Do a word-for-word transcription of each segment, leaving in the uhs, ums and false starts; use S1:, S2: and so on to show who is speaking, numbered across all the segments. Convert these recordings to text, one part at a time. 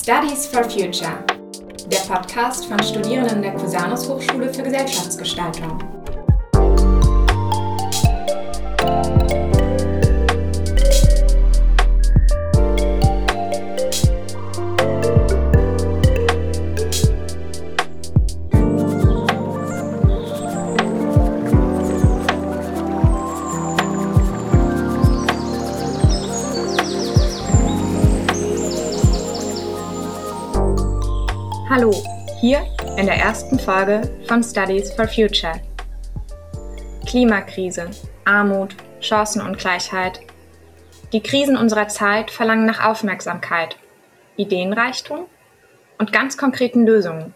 S1: Studies for Future, der Podcast von Studierenden der Cusanus Hochschule für Gesellschaftsgestaltung. Hallo, hier in der ersten Folge von Studies for Future. Klimakrise, Armut, Chancenungleichheit. Die Krisen unserer Zeit verlangen nach Aufmerksamkeit, Ideenreichtum und ganz konkreten Lösungen.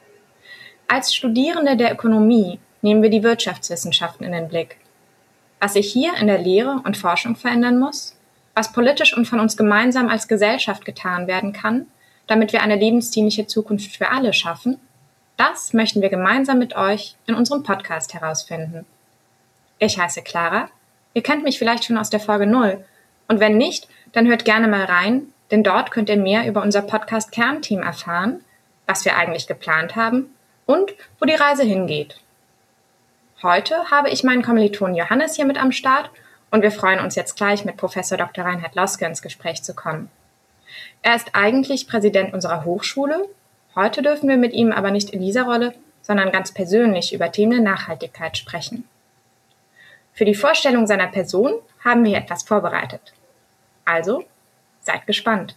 S1: Als Studierende der Ökonomie nehmen wir die Wirtschaftswissenschaften in den Blick. Was sich hier in der Lehre und Forschung verändern muss, was politisch und von uns gemeinsam als Gesellschaft getan werden kann, damit wir eine lebensdienliche Zukunft für alle schaffen, das möchten wir gemeinsam mit euch in unserem Podcast herausfinden. Ich heiße Clara, ihr kennt mich vielleicht schon aus der Folge null und wenn nicht, dann hört gerne mal rein, denn dort könnt ihr mehr über unser Podcast-Kernteam erfahren, was wir eigentlich geplant haben und wo die Reise hingeht. Heute habe ich meinen Kommilitonen Johannes hier mit am Start und wir freuen uns jetzt gleich mit Professor Doktor Reinhard Loske ins Gespräch zu kommen. Er ist eigentlich Präsident unserer Hochschule. Heute dürfen wir mit ihm aber nicht in dieser Rolle, sondern ganz persönlich über Themen der Nachhaltigkeit sprechen. Für die Vorstellung seiner Person haben wir etwas vorbereitet. Also, seid gespannt.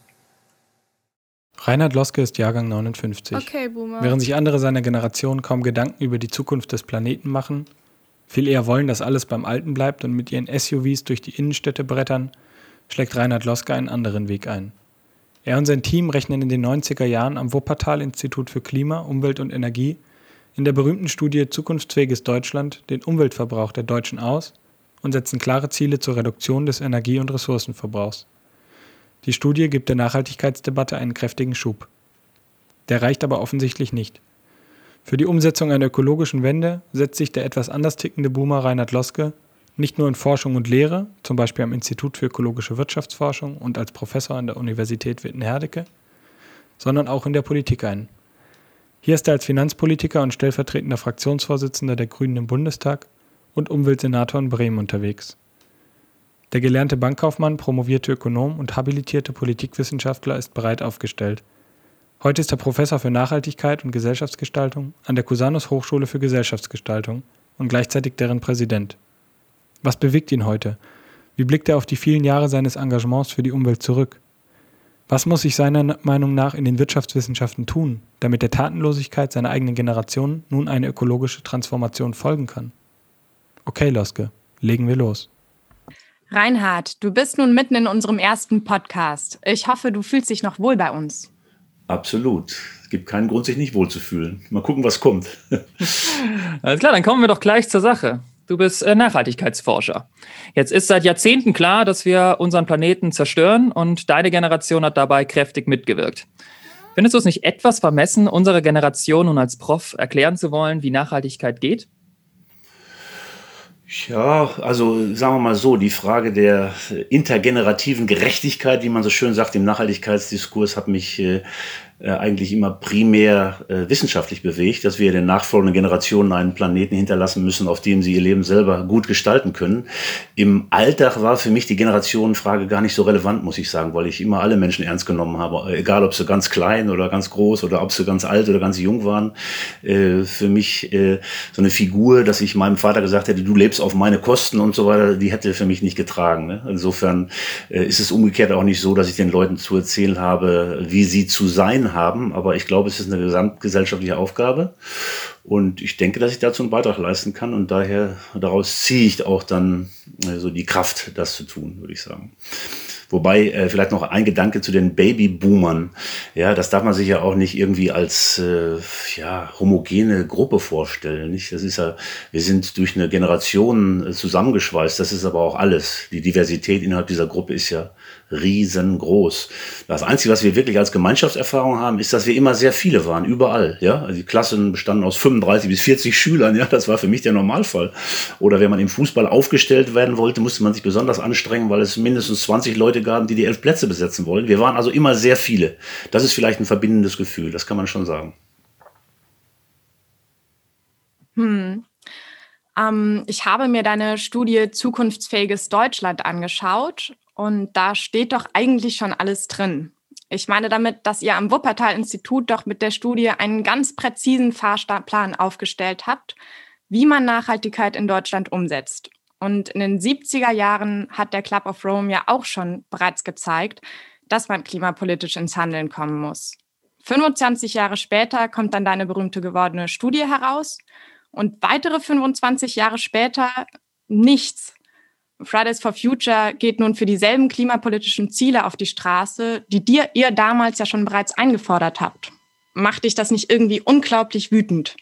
S2: Reinhard Loske ist Jahrgang neunundfünfzig.
S3: Okay, Boomer.
S2: Während sich andere seiner Generation kaum Gedanken über die Zukunft des Planeten machen, viel eher wollen, dass alles beim Alten bleibt und mit ihren S U Vs durch die Innenstädte brettern, schlägt Reinhard Loske einen anderen Weg ein. Er und sein Team rechnen in den neunziger Jahren am Wuppertal-Institut für Klima, Umwelt und Energie in der berühmten Studie Zukunftsfähiges Deutschland den Umweltverbrauch der Deutschen aus und setzen klare Ziele zur Reduktion des Energie- und Ressourcenverbrauchs. Die Studie gibt der Nachhaltigkeitsdebatte einen kräftigen Schub. Der reicht aber offensichtlich nicht. Für die Umsetzung einer ökologischen Wende setzt sich der etwas anders tickende Boomer Reinhard Loske nicht nur in Forschung und Lehre, zum Beispiel am Institut für ökologische Wirtschaftsforschung und als Professor an der Universität Witten-Herdecke, sondern auch in der Politik ein. Hier ist er als Finanzpolitiker und stellvertretender Fraktionsvorsitzender der Grünen im Bundestag und Umweltsenator in Bremen unterwegs. Der gelernte Bankkaufmann, promovierte Ökonom und habilitierte Politikwissenschaftler ist breit aufgestellt. Heute ist er Professor für Nachhaltigkeit und Gesellschaftsgestaltung an der Cusanus Hochschule für Gesellschaftsgestaltung und gleichzeitig deren Präsident. Was bewegt ihn heute? Wie blickt er auf die vielen Jahre seines Engagements für die Umwelt zurück? Was muss sich seiner Meinung nach in den Wirtschaftswissenschaften tun, damit der Tatenlosigkeit seiner eigenen Generation nun eine ökologische Transformation folgen kann? Okay, Loske, legen wir los.
S1: Reinhard, du bist nun mitten in unserem ersten Podcast. Ich hoffe, du fühlst dich noch wohl bei uns.
S4: Absolut. Es gibt keinen Grund, sich nicht wohlzufühlen. Mal gucken, was kommt.
S5: Alles klar, dann kommen wir doch gleich zur Sache. Du bist äh, Nachhaltigkeitsforscher. Jetzt ist seit Jahrzehnten klar, dass wir unseren Planeten zerstören und deine Generation hat dabei kräftig mitgewirkt. Findest du es nicht etwas vermessen, unsere Generation nun als Prof erklären zu wollen, wie Nachhaltigkeit geht?
S4: Ja, also sagen wir mal so, die Frage der intergenerativen Gerechtigkeit, wie man so schön sagt im Nachhaltigkeitsdiskurs, hat mich äh, äh, eigentlich immer primär äh, wissenschaftlich bewegt, dass wir den nachfolgenden Generationen einen Planeten hinterlassen müssen, auf dem sie ihr Leben selber gut gestalten können. Im Alltag war für mich die Generationenfrage gar nicht so relevant, muss ich sagen, weil ich immer alle Menschen ernst genommen habe, egal ob sie ganz klein oder ganz groß oder ob sie ganz alt oder ganz jung waren. Äh, für mich äh, so eine Figur, dass ich meinem Vater gesagt hätte, du lebst auf meine Kosten und so weiter, die hätte für mich nicht getragen. Ne? Insofern äh, ist es umgekehrt auch nicht so, dass ich den Leuten zu erzählen habe, wie sie zu sein haben, aber ich glaube, es ist eine gesamtgesellschaftliche Aufgabe und ich denke, dass ich dazu einen Beitrag leisten kann und daher daraus ziehe ich auch dann äh, so die Kraft, das zu tun, würde ich sagen. Wobei, äh, vielleicht noch ein Gedanke zu den Babyboomern. Ja, das darf man sich ja auch nicht irgendwie als äh, ja, homogene Gruppe vorstellen. Nicht? Das ist ja, wir sind durch eine Generation äh, zusammengeschweißt. Das ist aber auch alles. Die Diversität innerhalb dieser Gruppe ist ja riesengroß. Das Einzige, was wir wirklich als Gemeinschaftserfahrung haben, ist, dass wir immer sehr viele waren, überall. Ja, also die Klassen bestanden aus fünf fünfunddreißig bis vierzig Schülern, ja, das war für mich der Normalfall. Oder wenn man im Fußball aufgestellt werden wollte, musste man sich besonders anstrengen, weil es mindestens zwanzig Leute gab, die die elf Plätze besetzen wollten. Wir waren also immer sehr viele. Das ist vielleicht ein verbindendes Gefühl, das kann man schon sagen.
S1: Hm. Ähm, ich habe mir deine Studie Zukunftsfähiges Deutschland angeschaut und da steht doch eigentlich schon alles drin. Ich meine damit, dass ihr am Wuppertal-Institut doch mit der Studie einen ganz präzisen Fahrplan aufgestellt habt, wie man Nachhaltigkeit in Deutschland umsetzt. Und in den siebziger Jahren hat der Club of Rome ja auch schon bereits gezeigt, dass man klimapolitisch ins Handeln kommen muss. fünfundzwanzig Jahre später kommt dann deine berühmte gewordene Studie heraus und weitere fünfundzwanzig Jahre später nichts. Fridays for Future geht nun für dieselben klimapolitischen Ziele auf die Straße, die dir, ihr damals ja schon bereits eingefordert habt. Macht dich das nicht irgendwie unglaublich wütend?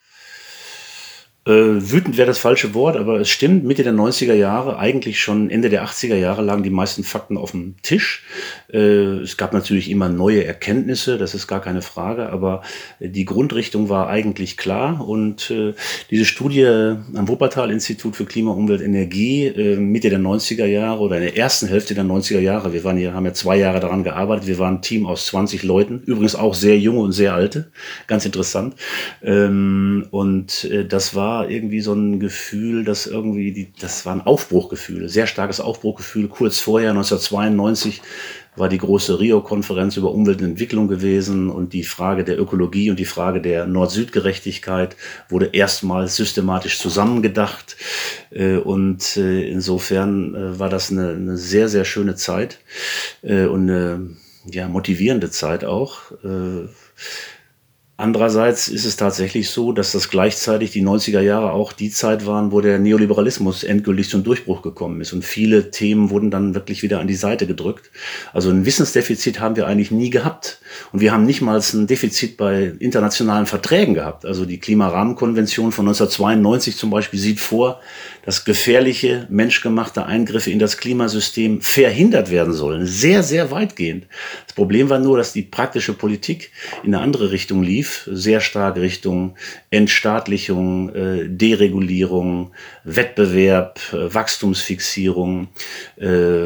S4: Äh, wütend wäre das falsche Wort, aber es stimmt, Mitte der neunziger Jahre, eigentlich schon Ende der achtziger Jahre lagen die meisten Fakten auf dem Tisch. Äh, es gab natürlich immer neue Erkenntnisse, das ist gar keine Frage, aber die Grundrichtung war eigentlich klar und äh, diese Studie am Wuppertal-Institut für Klima, Umwelt, Energie äh, Mitte der neunziger Jahre oder in der ersten Hälfte der neunziger Jahre, wir waren hier, haben ja zwei Jahre daran gearbeitet, wir waren ein Team aus zwanzig Leuten, übrigens auch sehr junge und sehr alte, ganz interessant. Ähm, und äh, das war irgendwie so ein Gefühl, dass irgendwie, die, das war ein Aufbruchgefühl, sehr starkes Aufbruchgefühl. Kurz vorher, neunzehnhundertzweiundneunzig, war die große Rio-Konferenz über Umwelt und Entwicklung gewesen und die Frage der Ökologie und die Frage der Nord-Süd-Gerechtigkeit wurde erstmals systematisch zusammengedacht. Und insofern war das eine, eine sehr, sehr schöne Zeit und eine ja, motivierende Zeit auch. Andererseits ist es tatsächlich so, dass das gleichzeitig die neunziger Jahre auch die Zeit waren, wo der Neoliberalismus endgültig zum Durchbruch gekommen ist. Und viele Themen wurden dann wirklich wieder an die Seite gedrückt. Also ein Wissensdefizit haben wir eigentlich nie gehabt. Und wir haben nicht mal ein Defizit bei internationalen Verträgen gehabt. Also die Klimarahmenkonvention von neunzehnhundertzweiundneunzig zum Beispiel sieht vor, dass gefährliche menschgemachte Eingriffe in das Klimasystem verhindert werden sollen. Sehr, sehr weitgehend. Das Problem war nur, dass die praktische Politik in eine andere Richtung lief. Sehr stark Richtung Entstaatlichung, äh, Deregulierung, Wettbewerb, äh, Wachstumsfixierung, äh,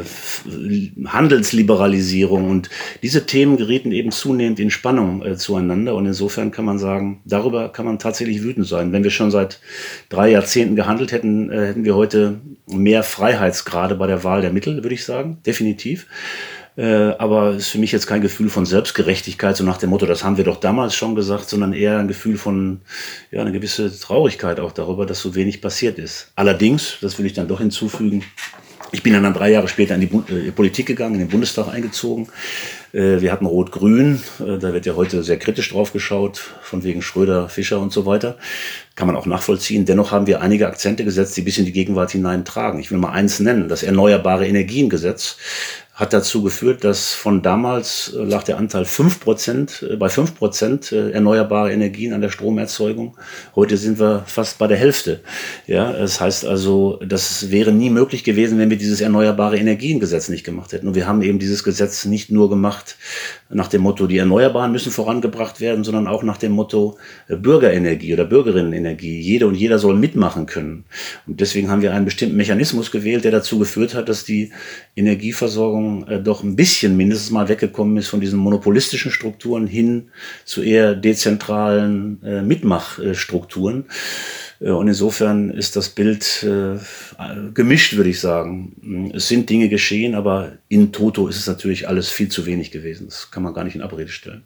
S4: Handelsliberalisierung. Und diese Themen gerieten eben zunehmend in Spannung äh, zueinander. Und insofern kann man sagen, darüber kann man tatsächlich wütend sein. Wenn wir schon seit drei Jahrzehnten gehandelt hätten, äh, hätten wir heute mehr Freiheitsgrade bei der Wahl der Mittel, würde ich sagen, definitiv. Äh, aber es ist für mich jetzt kein Gefühl von Selbstgerechtigkeit, so nach dem Motto, das haben wir doch damals schon gesagt, sondern eher ein Gefühl von, ja, eine gewisse Traurigkeit auch darüber, dass so wenig passiert ist. Allerdings, das will ich dann doch hinzufügen, ich bin dann drei Jahre später in die Bu- äh, Politik gegangen, in den Bundestag eingezogen. Äh, wir hatten Rot-Grün, äh, da wird ja heute sehr kritisch drauf geschaut, von wegen Schröder, Fischer und so weiter. Kann man auch nachvollziehen. Dennoch haben wir einige Akzente gesetzt, die bis in die Gegenwart hineintragen. Ich will mal eins nennen, das Erneuerbare Energiengesetz hat dazu geführt, dass von damals äh, lag der Anteil fünf Prozent, äh, bei fünf Prozent äh, erneuerbare Energien an der Stromerzeugung. Heute sind wir fast bei der Hälfte. Ja, das heißt also, das wäre nie möglich gewesen, wenn wir dieses Erneuerbare Energiengesetz nicht gemacht hätten. Und wir haben eben dieses Gesetz nicht nur gemacht nach dem Motto, die Erneuerbaren müssen vorangebracht werden, sondern auch nach dem Motto äh, Bürgerenergie oder Bürgerinnenenergie. Jede und jeder soll mitmachen können. Und deswegen haben wir einen bestimmten Mechanismus gewählt, der dazu geführt hat, dass die Energieversorgung äh, doch ein bisschen mindestens mal weggekommen ist von diesen monopolistischen Strukturen hin zu eher dezentralen äh, Mitmachstrukturen. Äh, und insofern ist das Bild äh, gemischt, würde ich sagen. Es sind Dinge geschehen, aber in toto ist es natürlich alles viel zu wenig gewesen. Das kann man gar nicht in Abrede stellen.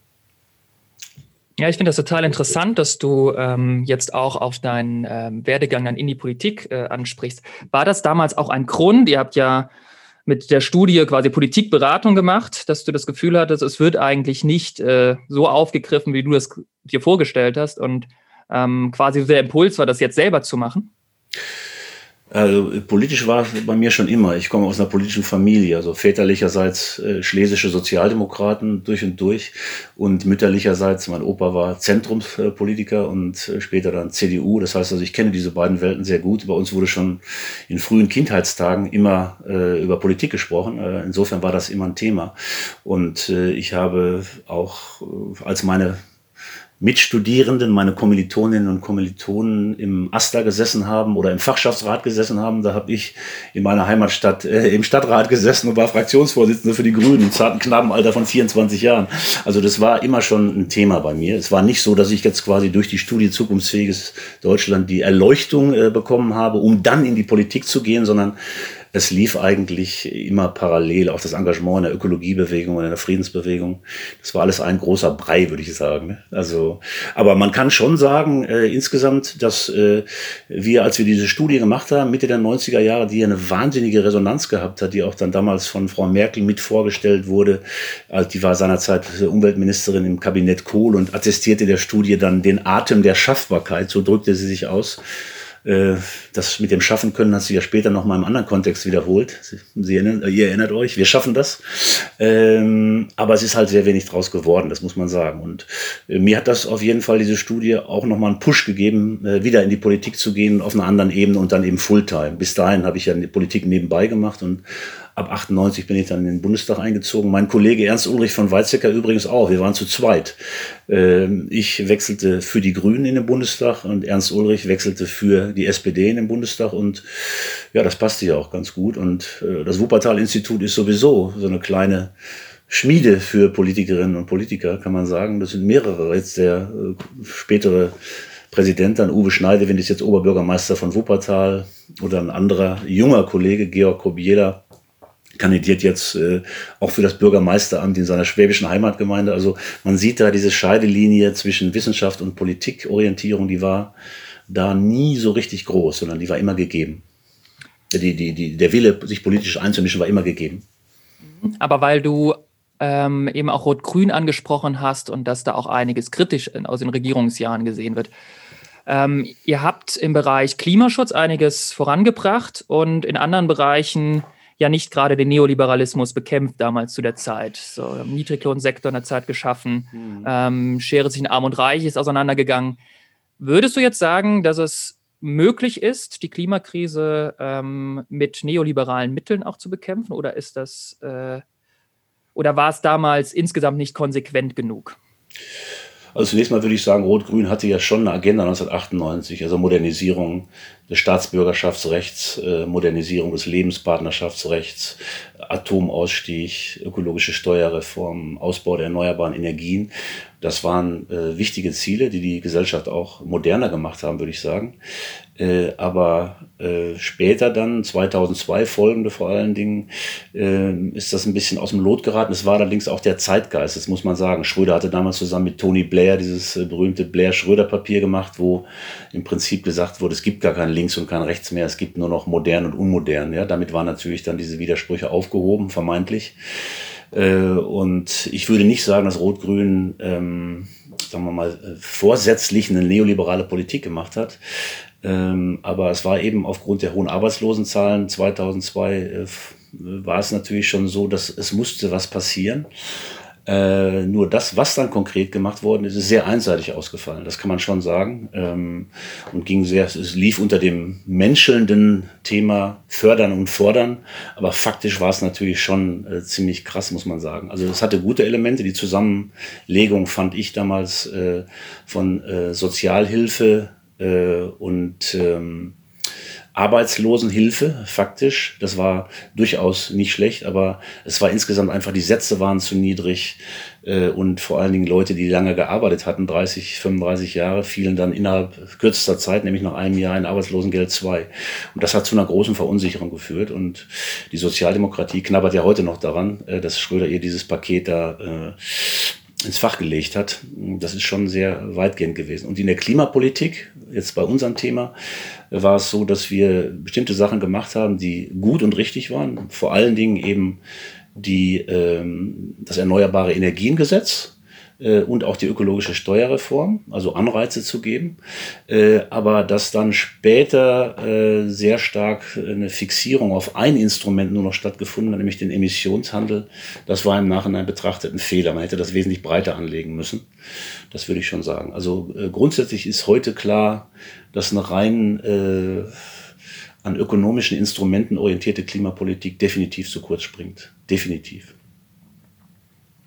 S5: Ja, ich finde das total interessant, dass du ähm, jetzt auch auf deinen ähm, Werdegang dann in die Politik äh, ansprichst. War das damals auch ein Grund? Ihr habt ja mit der Studie quasi Politikberatung gemacht, dass du das Gefühl hattest, es wird eigentlich nicht äh, so aufgegriffen, wie du das dir vorgestellt hast und ähm, quasi der Impuls war, das jetzt selber zu machen?
S4: Also politisch war es bei mir schon immer. Ich komme aus einer politischen Familie, also väterlicherseits äh, schlesische Sozialdemokraten durch und durch und mütterlicherseits, mein Opa war Zentrumspolitiker und äh, später dann C D U. Das heißt also, ich kenne diese beiden Welten sehr gut. Bei uns wurde schon in frühen Kindheitstagen immer äh, über Politik gesprochen. Äh, insofern war das immer ein Thema. Und äh, ich habe auch, äh, als meine Mitstudierenden, meine Kommilitoninnen und Kommilitonen im AStA gesessen haben oder im Fachschaftsrat gesessen haben. Da habe ich in meiner Heimatstadt äh, im Stadtrat gesessen und war Fraktionsvorsitzender für die Grünen im zarten Knabenalter von vierundzwanzig Jahren. Also das war immer schon ein Thema bei mir. Es war nicht so, dass ich jetzt quasi durch die Studie Zukunftsfähiges Deutschland die Erleuchtung äh, bekommen habe, um dann in die Politik zu gehen, sondern es lief eigentlich immer parallel, auch das Engagement in der Ökologiebewegung und in der Friedensbewegung. Das war alles ein großer Brei, würde ich sagen. Also, aber man kann schon sagen, äh, insgesamt, dass äh, wir, als wir diese Studie gemacht haben, Mitte der neunziger Jahre, die eine wahnsinnige Resonanz gehabt hat, die auch dann damals von Frau Merkel mit vorgestellt wurde. Also die war seinerzeit Umweltministerin im Kabinett Kohl und attestierte der Studie dann den Atem der Schaffbarkeit, so drückte sie sich aus. Das mit dem Schaffen können hat sich ja später noch mal im anderen Kontext wiederholt. Sie, Sie erinnern, ihr erinnert euch, wir schaffen das. Ähm, aber es ist halt sehr wenig draus geworden, das muss man sagen. Und äh, mir hat das auf jeden Fall, diese Studie, auch noch mal einen Push gegeben, äh, wieder in die Politik zu gehen, auf einer anderen Ebene und dann eben Fulltime. Bis dahin habe ich ja die Politik nebenbei gemacht und ab achtundneunzig bin ich dann in den Bundestag eingezogen. Mein Kollege Ernst Ulrich von Weizsäcker übrigens auch. Wir waren zu zweit. Ich wechselte für die Grünen in den Bundestag und Ernst Ulrich wechselte für die S P D in den Bundestag. Und ja, das passte ja auch ganz gut. Und das Wuppertal-Institut ist sowieso so eine kleine Schmiede für Politikerinnen und Politiker, kann man sagen. Das sind mehrere. Jetzt der spätere Präsident, dann Uwe Schneidewind, ist jetzt Oberbürgermeister von Wuppertal, oder ein anderer junger Kollege, Georg Kobiela, kandidiert jetzt äh, auch für das Bürgermeisteramt in seiner schwäbischen Heimatgemeinde. Also man sieht da diese Scheidelinie zwischen Wissenschaft und Politikorientierung, die war da nie so richtig groß, sondern die war immer gegeben. Die, die, die, der Wille, sich politisch einzumischen, war immer gegeben.
S5: Aber weil du ähm, eben auch Rot-Grün angesprochen hast und dass da auch einiges kritisch aus den Regierungsjahren gesehen wird. Ähm, ihr habt im Bereich Klimaschutz einiges vorangebracht und in anderen Bereichen ja nicht gerade den Neoliberalismus bekämpft damals zu der Zeit. So, Niedriglohnsektor in der Zeit geschaffen, mhm. ähm, Schere zwischen Arm und Reich ist auseinandergegangen. Würdest du jetzt sagen, dass es möglich ist, die Klimakrise ähm, mit neoliberalen Mitteln auch zu bekämpfen? Oder ist das äh, oder war es damals insgesamt nicht konsequent genug?
S4: Also zunächst mal würde ich sagen, Rot-Grün hatte ja schon eine Agenda neunzehnhundertachtundneunzig, also Modernisierung des Staatsbürgerschaftsrechts, äh, Modernisierung des Lebenspartnerschaftsrechts, Atomausstieg, ökologische Steuerreform, Ausbau der erneuerbaren Energien. Das waren äh, wichtige Ziele, die die Gesellschaft auch moderner gemacht haben, würde ich sagen. Äh, aber äh, später dann, zweitausendzwei folgende vor allen Dingen, äh, ist das ein bisschen aus dem Lot geraten. Es war allerdings auch der Zeitgeist, das muss man sagen. Schröder hatte damals zusammen mit Tony Blair dieses äh, berühmte Blair-Schröder-Papier gemacht, wo im Prinzip gesagt wurde, es gibt gar kein Links und kein Rechts mehr, es gibt nur noch modern und unmodern. Ja? Damit waren natürlich dann diese Widersprüche aufgehoben, vermeintlich. Und ich würde nicht sagen, dass Rot-Grün, ähm, sagen wir mal, vorsätzlich eine neoliberale Politik gemacht hat. Ähm, aber es war eben aufgrund der hohen Arbeitslosenzahlen zweitausendzwei, äh, war es natürlich schon so, dass es musste was passieren. Äh, nur das, was dann konkret gemacht worden ist, ist sehr einseitig ausgefallen. Das kann man schon sagen. Ähm, und ging sehr, es lief unter dem menschelnden Thema Fördern und Fordern. Aber faktisch war es natürlich schon äh, ziemlich krass, muss man sagen. Also es hatte gute Elemente. Die Zusammenlegung fand ich damals äh, von äh, Sozialhilfe äh, und ähm, Arbeitslosenhilfe, faktisch. Das war durchaus nicht schlecht, aber es war insgesamt einfach, die Sätze waren zu niedrig äh, und vor allen Dingen Leute, die lange gearbeitet hatten, dreißig, fünfunddreißig Jahre, fielen dann innerhalb kürzester Zeit, nämlich nach einem Jahr, in Arbeitslosengeld zwei. Und das hat zu einer großen Verunsicherung geführt und die Sozialdemokratie knabbert ja heute noch daran, äh, dass Schröder ihr dieses Paket da äh, ins Fach gelegt hat. Das ist schon sehr weitgehend gewesen. Und in der Klimapolitik, jetzt bei unserem Thema, war es so, dass wir bestimmte Sachen gemacht haben, die gut und richtig waren. Vor allen Dingen eben die, ähm, das Erneuerbare Energiengesetz äh, und auch die ökologische Steuerreform, also Anreize zu geben. Äh, aber dass dann später äh, sehr stark eine Fixierung auf ein Instrument nur noch stattgefunden hat, nämlich den Emissionshandel, das war im Nachhinein betrachtet ein Fehler. Man hätte das wesentlich breiter anlegen müssen. Das würde ich schon sagen. Also äh, grundsätzlich ist heute klar, dass eine rein äh, an ökonomischen Instrumenten orientierte Klimapolitik definitiv zu kurz springt. Definitiv.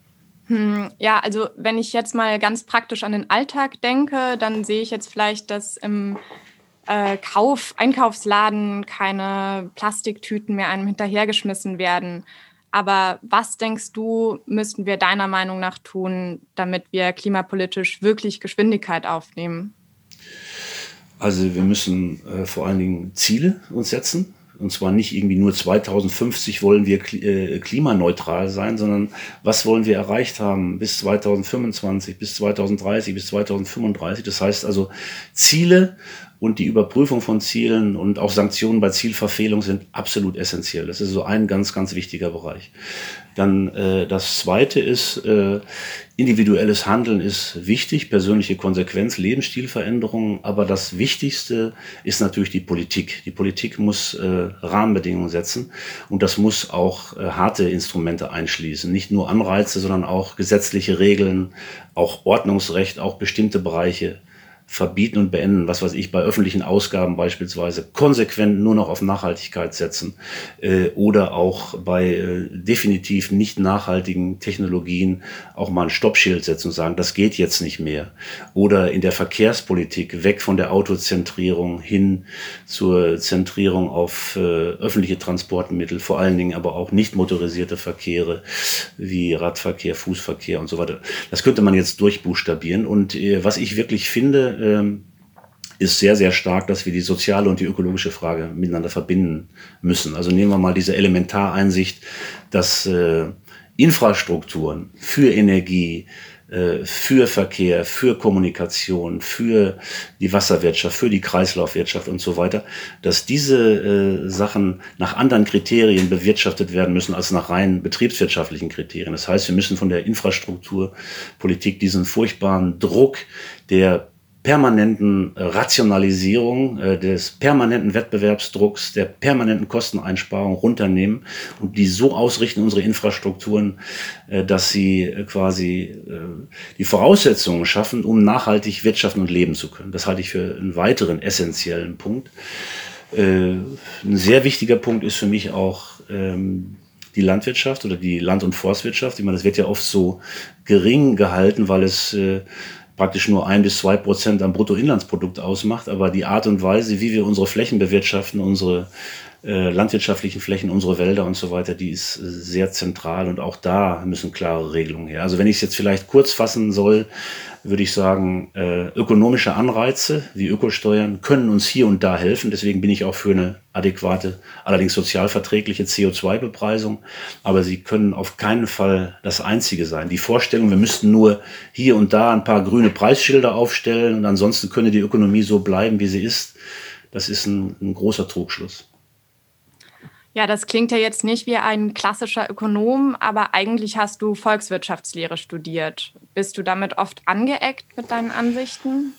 S1: Hm, ja, also wenn ich jetzt mal ganz praktisch an den Alltag denke, dann sehe ich jetzt vielleicht, dass im äh, Kauf, Einkaufsladen keine Plastiktüten mehr einem hinterhergeschmissen werden. Aber was denkst du, müssten wir deiner Meinung nach tun, damit wir klimapolitisch wirklich Geschwindigkeit aufnehmen?
S4: Also wir müssen äh, vor allen Dingen Ziele uns setzen. Und zwar nicht irgendwie nur zweitausendfünfzig wollen wir kli- äh, klimaneutral sein, sondern was wollen wir erreicht haben bis zweitausendfünfundzwanzig, bis zweitausenddreißig, bis zweitausendfünfunddreißig. Das heißt also Ziele und die Überprüfung von Zielen und auch Sanktionen bei Zielverfehlung sind absolut essentiell. Das ist so ein ganz, ganz wichtiger Bereich. Dann äh, das Zweite ist, äh, individuelles Handeln ist wichtig, persönliche Konsequenz, Lebensstilveränderungen. Aber das Wichtigste ist natürlich die Politik. Die Politik muss äh, Rahmenbedingungen setzen und das muss auch äh, harte Instrumente einschließen. Nicht nur Anreize, sondern auch gesetzliche Regeln, auch Ordnungsrecht, auch bestimmte Bereiche verbieten und beenden, was weiß ich, bei öffentlichen Ausgaben beispielsweise konsequent nur noch auf Nachhaltigkeit setzen äh, oder auch bei äh, definitiv nicht nachhaltigen Technologien auch mal ein Stoppschild setzen und sagen, das geht jetzt nicht mehr. Oder in der Verkehrspolitik weg von der Autozentrierung hin zur Zentrierung auf äh, öffentliche Transportmittel, vor allen Dingen aber auch nicht motorisierte Verkehre wie Radverkehr, Fußverkehr und so weiter. Das könnte man jetzt durchbuchstabieren und äh, was ich wirklich finde, ist sehr, sehr stark, dass wir die soziale und die ökologische Frage miteinander verbinden müssen. Also nehmen wir mal diese Elementareinsicht, dass äh, Infrastrukturen für Energie, äh, für Verkehr, für Kommunikation, für die Wasserwirtschaft, für die Kreislaufwirtschaft und so weiter, dass diese äh, Sachen nach anderen Kriterien bewirtschaftet werden müssen als nach rein betriebswirtschaftlichen Kriterien. Das heißt, wir müssen von der Infrastrukturpolitik diesen furchtbaren Druck der permanenten Rationalisierung, äh, des permanenten Wettbewerbsdrucks, der permanenten Kosteneinsparung runternehmen und die so ausrichten, unsere Infrastrukturen, äh, dass sie äh, quasi äh, die Voraussetzungen schaffen, um nachhaltig wirtschaften und leben zu können. Das halte ich für einen weiteren essentiellen Punkt. Äh, ein sehr wichtiger Punkt ist für mich auch ähm, die Landwirtschaft oder die Land- und Forstwirtschaft. Ich meine, das wird ja oft so gering gehalten, weil es äh, praktisch nur ein bis zwei Prozent am Bruttoinlandsprodukt ausmacht. Aber die Art und Weise, wie wir unsere Flächen bewirtschaften, unsere äh, landwirtschaftlichen Flächen, unsere Wälder und so weiter, die ist äh, sehr zentral. Und auch da müssen klare Regelungen her. Also wenn ich es jetzt vielleicht kurz fassen soll, würde ich sagen, äh, ökonomische Anreize wie Ökosteuern können uns hier und da helfen. Deswegen bin ich auch für eine adäquate, allerdings sozialverträgliche C O zwei Bepreisung. Aber sie können auf keinen Fall das Einzige sein. Die Vorstellung, wir müssten nur hier und da ein paar grüne Preisschilder aufstellen und ansonsten könne die Ökonomie so bleiben, wie sie ist, das ist ein, ein großer Trugschluss.
S1: Ja, das klingt ja jetzt nicht wie ein klassischer Ökonom, aber eigentlich hast du Volkswirtschaftslehre studiert. Bist du damit oft angeeckt mit deinen Ansichten?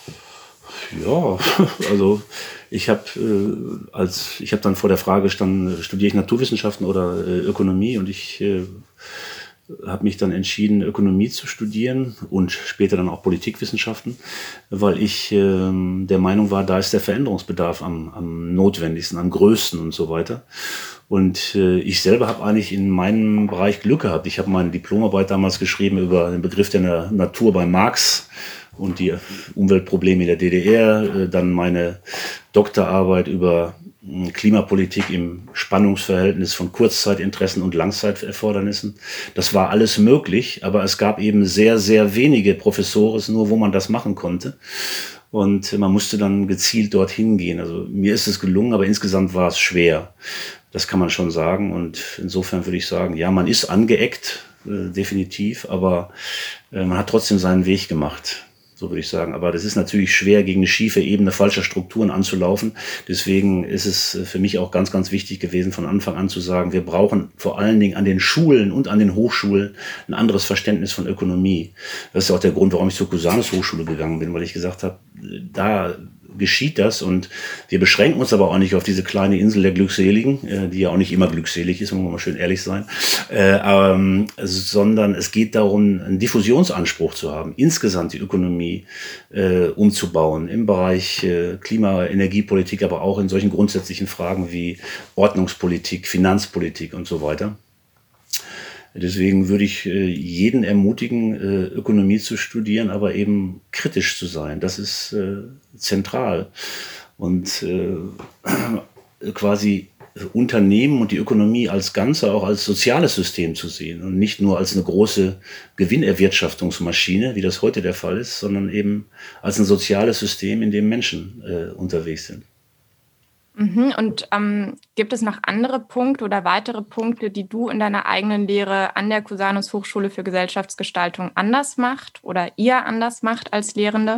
S4: Ja, also ich habe äh, als ich habe dann vor der Frage gestanden, studiere ich Naturwissenschaften oder äh, Ökonomie und ich äh, habe mich dann entschieden, Ökonomie zu studieren und später dann auch Politikwissenschaften, weil ich äh, der Meinung war, da ist der Veränderungsbedarf am, am notwendigsten, am größten und so weiter. Und äh, ich selber habe eigentlich in meinem Bereich Glück gehabt. Ich habe meine Diplomarbeit damals geschrieben über den Begriff der Na- Natur bei Marx und die Umweltprobleme in der D D R, äh, dann meine Doktorarbeit über Klimapolitik im Spannungsverhältnis von Kurzzeitinteressen und Langzeiterfordernissen. Das war alles möglich, aber es gab eben sehr, sehr wenige Professoren, nur wo man das machen konnte. Und man musste dann gezielt dorthin gehen. Also mir ist es gelungen, aber insgesamt war es schwer. Das kann man schon sagen. Und insofern würde ich sagen, ja, man ist angeeckt, äh, definitiv, aber äh, man hat trotzdem seinen Weg gemacht. So würde ich sagen. Aber das ist natürlich schwer, gegen eine schiefe Ebene falscher Strukturen anzulaufen. Deswegen ist es für mich auch ganz, ganz wichtig gewesen, von Anfang an zu sagen, wir brauchen vor allen Dingen an den Schulen und an den Hochschulen ein anderes Verständnis von Ökonomie. Das ist auch der Grund, warum ich zur Cusanus Hochschule gegangen bin, weil ich gesagt habe, da geschieht das und wir beschränken uns aber auch nicht auf diese kleine Insel der Glückseligen, äh, die ja auch nicht immer glückselig ist, muss man mal schön ehrlich sein, äh, ähm, sondern es geht darum, einen Diffusionsanspruch zu haben, insgesamt die Ökonomie äh, umzubauen im Bereich äh, Klima-, Energiepolitik, aber auch in solchen grundsätzlichen Fragen wie Ordnungspolitik, Finanzpolitik und so weiter. Deswegen würde ich äh, jeden ermutigen, äh, Ökonomie zu studieren, aber eben kritisch zu sein. Das ist äh, zentral. Und äh, quasi Unternehmen und die Ökonomie als Ganze auch als soziales System zu sehen und nicht nur als eine große Gewinnerwirtschaftungsmaschine, wie das heute der Fall ist, sondern eben als ein soziales System, in dem Menschen äh, unterwegs sind.
S1: Mhm. Und ähm, gibt es noch andere Punkte oder weitere Punkte, die du in deiner eigenen Lehre an der Cusanus Hochschule für Gesellschaftsgestaltung anders macht oder ihr anders macht als Lehrende?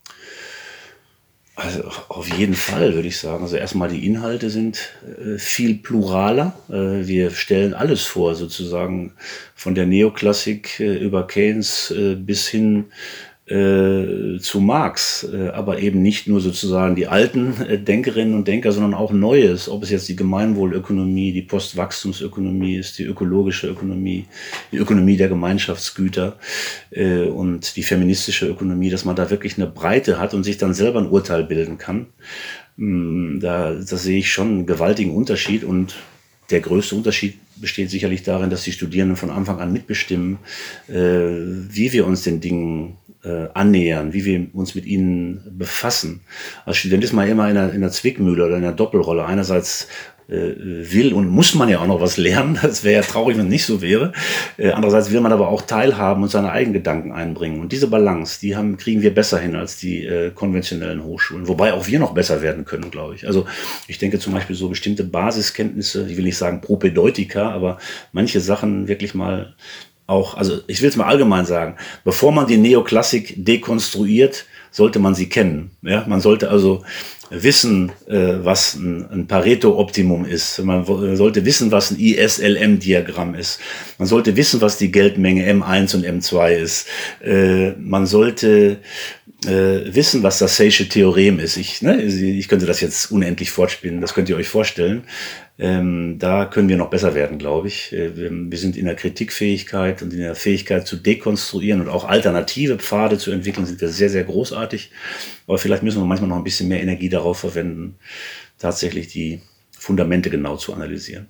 S4: Also auf jeden Fall, würde ich sagen. Also erstmal die Inhalte sind äh, viel pluraler. Äh, wir stellen alles vor, sozusagen von der Neoklassik äh, über Keynes äh, bis hin äh, zu Marx. Äh, aber eben nicht nur sozusagen die alten äh, Denkerinnen und Denker, sondern auch Neues. Ob es jetzt die Gemeinwohlökonomie, die Postwachstumsökonomie ist, die ökologische Ökonomie, die Ökonomie der Gemeinschaftsgüter äh, und die feministische Ökonomie, dass man da wirklich eine Breite hat und sich dann selber ein Urteil bilden kann. Da, da sehe ich schon einen gewaltigen Unterschied, und der größte Unterschied besteht sicherlich darin, dass die Studierenden von Anfang an mitbestimmen, äh, wie wir uns den Dingen äh, annähern, wie wir uns mit ihnen befassen. Als Student ist man immer in einer, in einer Zwickmühle oder in einer Doppelrolle. Einerseits will und muss man ja auch noch was lernen. Das wäre ja traurig, wenn es nicht so wäre. Andererseits will man aber auch teilhaben und seine eigenen Gedanken einbringen. Und diese Balance, die haben, kriegen wir besser hin als die äh, konventionellen Hochschulen. Wobei auch wir noch besser werden können, glaube ich. Also ich denke zum Beispiel so bestimmte Basiskenntnisse, ich will nicht sagen Propedeutika, aber manche Sachen wirklich mal auch, also ich will es mal allgemein sagen, bevor man die Neoklassik dekonstruiert, sollte man sie kennen. Ja, man sollte also wissen, äh, was ein, ein Pareto-Optimum ist. Man sollte wissen, was ein I S L M-Diagramm ist. Man sollte wissen, was die Geldmenge M eins und M zwei ist. Äh, man sollte äh, wissen, was das Say'sche Theorem ist. Ich, ne, ich könnte das jetzt unendlich fortspinnen, das könnt ihr euch vorstellen. Ähm, da können wir noch besser werden, glaube ich. Äh, wir, wir sind in der Kritikfähigkeit und in der Fähigkeit zu dekonstruieren und auch alternative Pfade zu entwickeln, sind wir sehr, sehr großartig. Aber vielleicht müssen wir manchmal noch ein bisschen mehr Energie darauf verwenden, tatsächlich die Fundamente genau zu analysieren.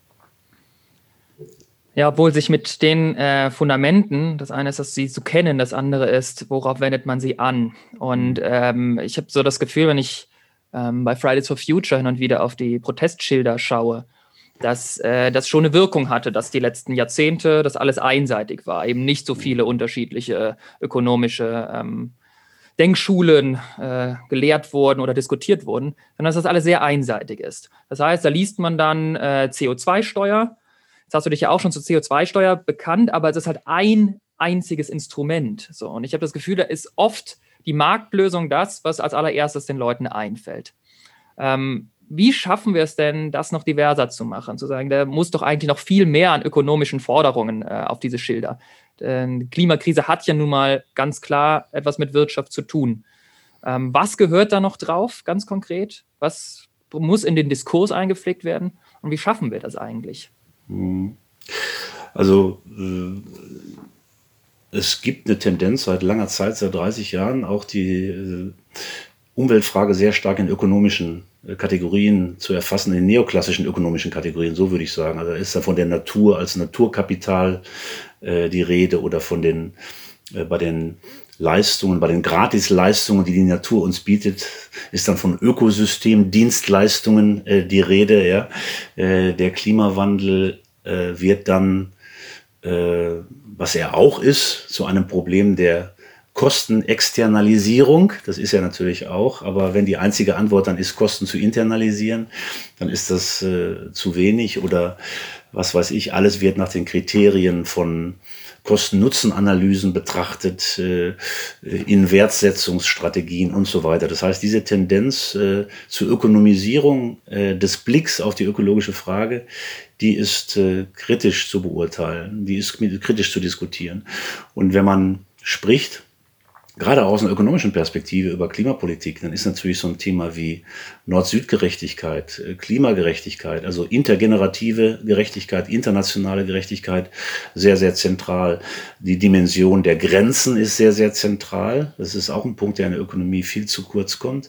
S5: Ja, obwohl sich mit den äh, Fundamenten, das eine ist, dass sie zu kennen, das andere ist, worauf wendet man sie an. Und ähm, ich habe so das Gefühl, wenn ich ähm, bei Fridays for Future hin und wieder auf die Protestschilder schaue, dass äh, das schon eine Wirkung hatte, dass die letzten Jahrzehnte das alles einseitig war, eben nicht so viele unterschiedliche ökonomische ähm, Denkschulen äh, gelehrt wurden oder diskutiert wurden, sondern dass das alles sehr einseitig ist. Das heißt, da liest man dann äh, C O zwei Steuer. Jetzt hast du dich ja auch schon zur C O zwei Steuer bekannt, aber es ist halt ein einziges Instrument. So, und ich habe das Gefühl, da ist oft die Marktlösung das, was als allererstes den Leuten einfällt. Ähm, wie schaffen wir es denn, das noch diverser zu machen? Zu sagen, da muss doch eigentlich noch viel mehr an ökonomischen Forderungen äh, auf diese Schilder. Denn die Klimakrise hat ja nun mal ganz klar etwas mit Wirtschaft zu tun. Ähm, was gehört da noch drauf, ganz konkret? Was muss in den Diskurs eingepflegt werden? Und wie schaffen wir das eigentlich?
S4: Also äh, es gibt eine Tendenz seit langer Zeit, seit dreißig Jahren, auch die äh, Umweltfrage sehr stark in ökonomischen äh, Kategorien zu erfassen, in neoklassischen ökonomischen Kategorien, so würde ich sagen. Also ist da von der Natur als Naturkapital äh, die Rede oder von den äh, bei den Leistungen, bei den Gratisleistungen, die die Natur uns bietet, ist dann von Ökosystemdienstleistungen äh, die Rede. Ja, äh, der Klimawandel äh, wird dann, äh, was er auch ist, zu einem Problem der Kostenexternalisierung. Das ist er natürlich auch, aber wenn die einzige Antwort dann ist, Kosten zu internalisieren, dann ist das äh, zu wenig oder was weiß ich, alles wird nach den Kriterien von Kosten-Nutzen-Analysen betrachtet, äh, in Wertsetzungsstrategien und so weiter. Das heißt, diese Tendenz äh, zur Ökonomisierung äh, des Blicks auf die ökologische Frage, die ist äh, kritisch zu beurteilen, die ist kritisch zu diskutieren. Und wenn man spricht gerade aus einer ökonomischen Perspektive über Klimapolitik, dann ist natürlich so ein Thema wie Nord-Süd-Gerechtigkeit, Klimagerechtigkeit, also intergenerative Gerechtigkeit, internationale Gerechtigkeit sehr, sehr zentral. Die Dimension der Grenzen ist sehr, sehr zentral. Das ist auch ein Punkt, der in der Ökonomie viel zu kurz kommt.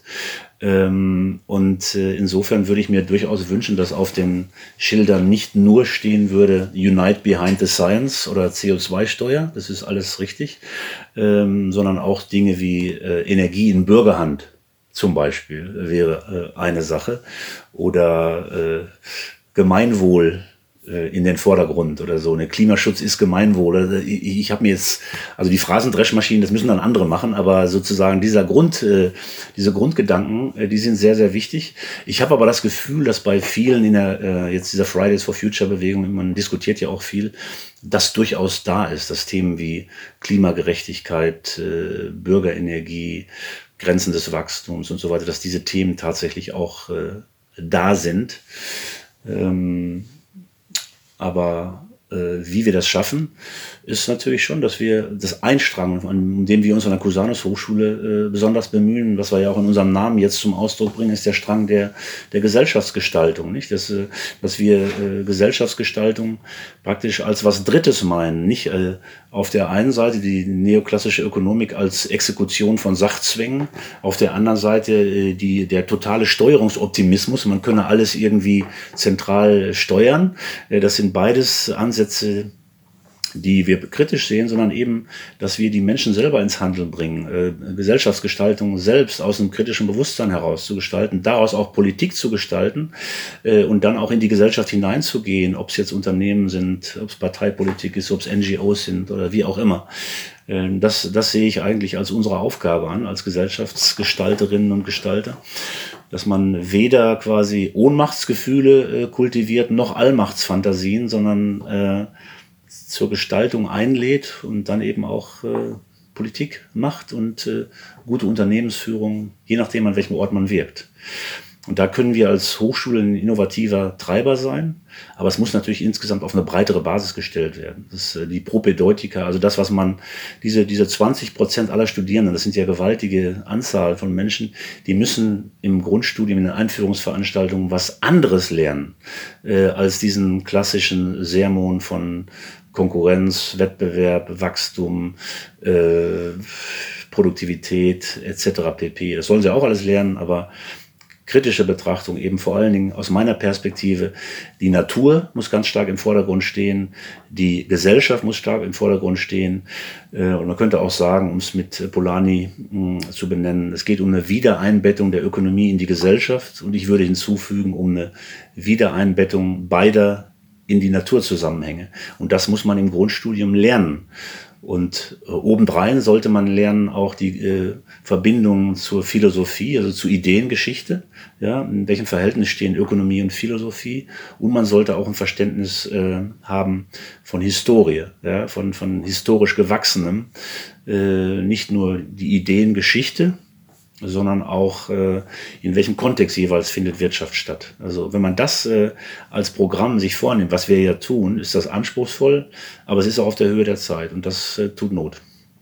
S4: Und insofern würde ich mir durchaus wünschen, dass auf den Schildern nicht nur stehen würde, Unite Behind the Science oder C O zwei Steuer, das ist alles richtig, sondern auch Dinge wie Energie in Bürgerhand zum Beispiel wäre eine Sache oder Gemeinwohl in den Vordergrund oder so. Ne, Klimaschutz ist Gemeinwohl. Ich, ich habe mir jetzt, also die Phrasendreschmaschinen, das müssen dann andere machen, aber sozusagen dieser Grund, äh, diese Grundgedanken, äh, die sind sehr, sehr wichtig. Ich habe aber das Gefühl, dass bei vielen in der, äh, jetzt dieser Fridays for Future Bewegung, man diskutiert ja auch viel, das durchaus da ist, dass Themen wie Klimagerechtigkeit, äh, Bürgerenergie, Grenzen des Wachstums und so weiter, dass diese Themen tatsächlich auch äh, da sind. Ähm, Aber äh, wie wir das schaffen, ist natürlich schon, dass wir das Einstrangen, an dem wir uns an der Cusanus Hochschule äh, besonders bemühen, was wir ja auch in unserem Namen jetzt zum Ausdruck bringen, ist der Strang der, der Gesellschaftsgestaltung, nicht? Dass, äh, dass wir äh, Gesellschaftsgestaltung praktisch als was Drittes meinen, nicht äh, auf der einen Seite die neoklassische Ökonomik als Exekution von Sachzwängen, auf der anderen Seite äh, die, der totale Steuerungsoptimismus, man könne alles irgendwie zentral steuern. Äh, das sind beides Ansätze, die wir kritisch sehen, sondern eben, dass wir die Menschen selber ins Handeln bringen, äh, Gesellschaftsgestaltung selbst aus einem kritischen Bewusstsein heraus zu gestalten, daraus auch Politik zu gestalten äh, und dann auch in die Gesellschaft hineinzugehen, ob es jetzt Unternehmen sind, ob es Parteipolitik ist, ob es N G Os sind oder wie auch immer. Äh, das, das sehe ich eigentlich als unsere Aufgabe an, als Gesellschaftsgestalterinnen und Gestalter, dass man weder quasi Ohnmachtsgefühle äh, kultiviert, noch Allmachtsfantasien, sondern äh, zur Gestaltung einlädt und dann eben auch äh, Politik macht und äh, gute Unternehmensführung, je nachdem, an welchem Ort man wirkt. Und da können wir als Hochschule ein innovativer Treiber sein, aber es muss natürlich insgesamt auf eine breitere Basis gestellt werden. Das ist die Propedeutika, also das, was man, diese, diese zwanzig Prozent aller Studierenden, das sind ja gewaltige Anzahl von Menschen, die müssen im Grundstudium, in den Einführungsveranstaltungen was anderes lernen, äh, als diesen klassischen Sermon von Konkurrenz, Wettbewerb, Wachstum, äh, Produktivität et cetera pp. Das sollen sie auch alles lernen, aber kritische Betrachtung eben vor allen Dingen aus meiner Perspektive. Die Natur muss ganz stark im Vordergrund stehen, die Gesellschaft muss stark im Vordergrund stehen. Und man könnte auch sagen, um es mit Polanyi mh, zu benennen, es geht um eine Wiedereinbettung der Ökonomie in die Gesellschaft und ich würde hinzufügen, um eine Wiedereinbettung beider in die Naturzusammenhänge. Und das muss man im Grundstudium lernen. Und äh, obendrein sollte man lernen auch die äh, Verbindungen zur Philosophie, also zur Ideengeschichte. Ja, in welchem Verhältnis stehen Ökonomie und Philosophie? Und man sollte auch ein Verständnis äh, haben von Historie, ja, von, von historisch Gewachsenem. Äh, nicht nur die Ideengeschichte, sondern auch äh, in welchem Kontext jeweils findet Wirtschaft statt. Also wenn man das äh, als Programm sich vornimmt, was wir ja tun, ist das anspruchsvoll, aber es ist auch auf der Höhe der Zeit und das äh, tut Not.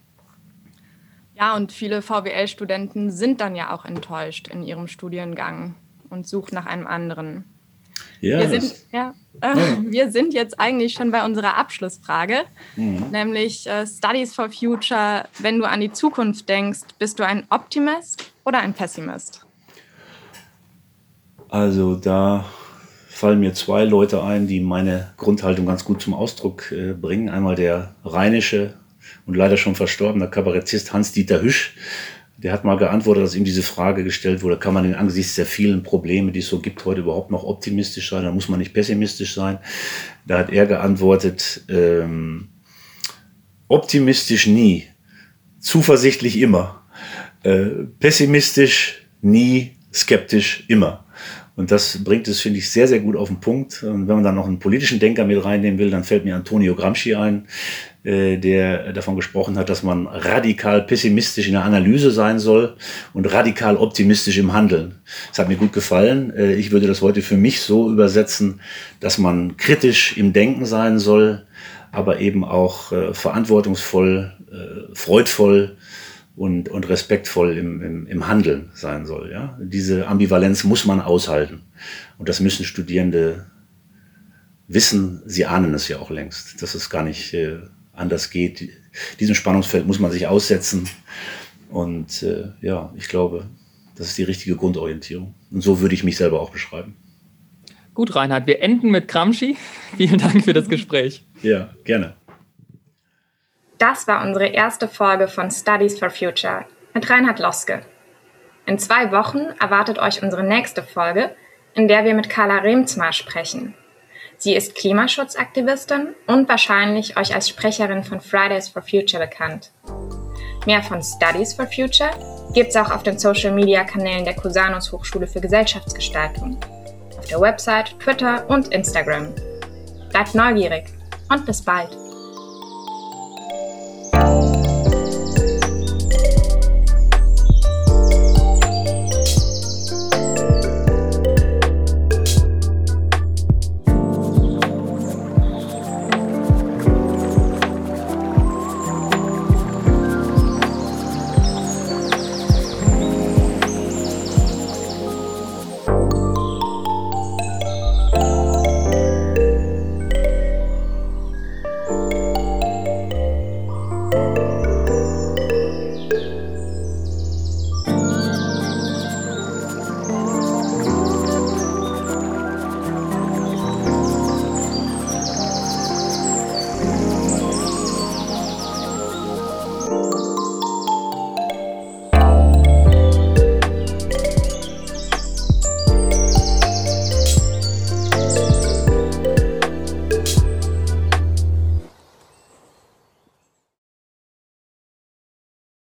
S1: Ja, und viele V W L-Studenten sind dann ja auch enttäuscht in ihrem Studiengang und suchen nach einem anderen.
S4: Ja,
S1: wir, sind, ja, äh, ja. wir sind jetzt eigentlich schon bei unserer Abschlussfrage, mhm. nämlich äh, Studies for Future. Wenn du an die Zukunft denkst, bist du ein Optimist oder ein Pessimist?
S4: Also da fallen mir zwei Leute ein, die meine Grundhaltung ganz gut zum Ausdruck äh, bringen. Einmal der rheinische und leider schon verstorbene Kabarettist Hans-Dieter Hüsch. Der hat mal geantwortet, dass ihm diese Frage gestellt wurde, kann man angesichts der vielen Probleme, die es so gibt, heute überhaupt noch optimistisch sein? Da muss man nicht pessimistisch sein. Da hat er geantwortet, ähm, optimistisch nie, zuversichtlich immer, äh, pessimistisch nie, skeptisch immer. Und das bringt es, finde ich, sehr, sehr gut auf den Punkt. Und wenn man dann noch einen politischen Denker mit reinnehmen will, dann fällt mir Antonio Gramsci ein, äh, der davon gesprochen hat, dass man radikal pessimistisch in der Analyse sein soll und radikal optimistisch im Handeln. Das hat mir gut gefallen. Äh, ich würde das heute für mich so übersetzen, dass man kritisch im Denken sein soll, aber eben auch äh, verantwortungsvoll, äh, freudvoll und, und respektvoll im, im, im Handeln sein soll. Ja? Diese Ambivalenz muss man aushalten. Und das müssen Studierende wissen. Sie ahnen es ja auch längst, dass es gar nicht äh, anders geht. Diesem Spannungsfeld muss man sich aussetzen. Und äh, ja, ich glaube, das ist die richtige Grundorientierung. Und so würde ich mich selber auch beschreiben.
S5: Gut, Reinhard, wir enden mit Gramsci. Vielen Dank für das Gespräch.
S4: Ja, gerne.
S1: Das war unsere erste Folge von Studies for Future mit Reinhard Loske. In zwei Wochen erwartet euch unsere nächste Folge, in der wir mit Carla Reemtsma sprechen. Sie ist Klimaschutzaktivistin und wahrscheinlich euch als Sprecherin von Fridays for Future bekannt. Mehr von Studies for Future gibt's auch auf den Social-Media-Kanälen der Cusanus Hochschule für Gesellschaftsgestaltung, auf der Website, Twitter und Instagram. Bleibt neugierig und bis bald!